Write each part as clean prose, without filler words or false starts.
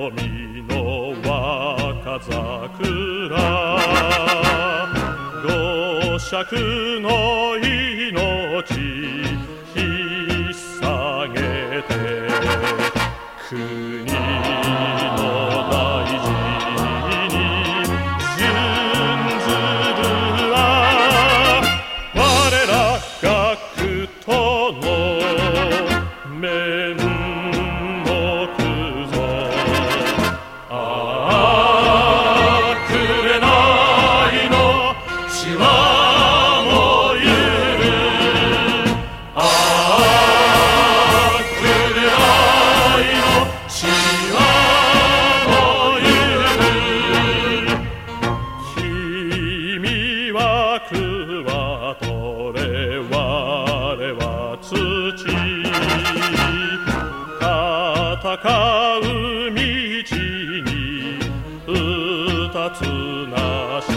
みの若桜五尺の命引っさげて国の大事に準ずるは我ら学徒の面目ぞ。ああ紅の血はもゆる。ああ紅の血はもゆる。君は桑取れ我は土。戦う道に二つなし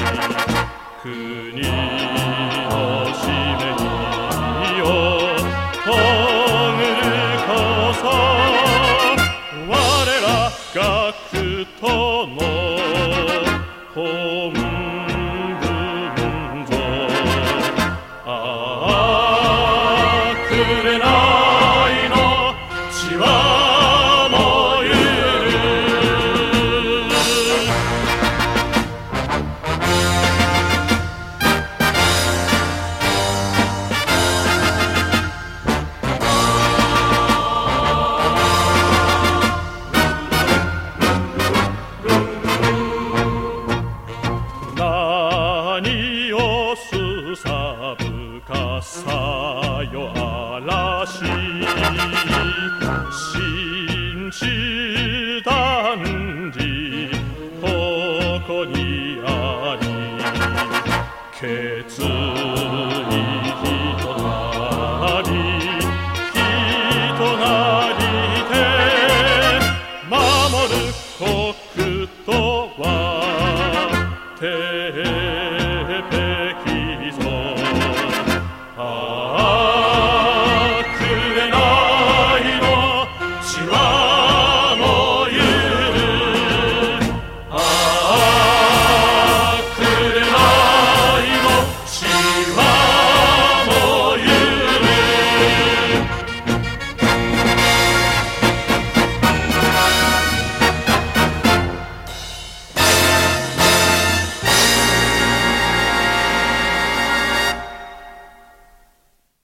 国の使命を遂ぐるこそ我ら学徒の本分ぞ。ああ紅の血は何をすさぶかさよ嵐紳士男児ここにあり決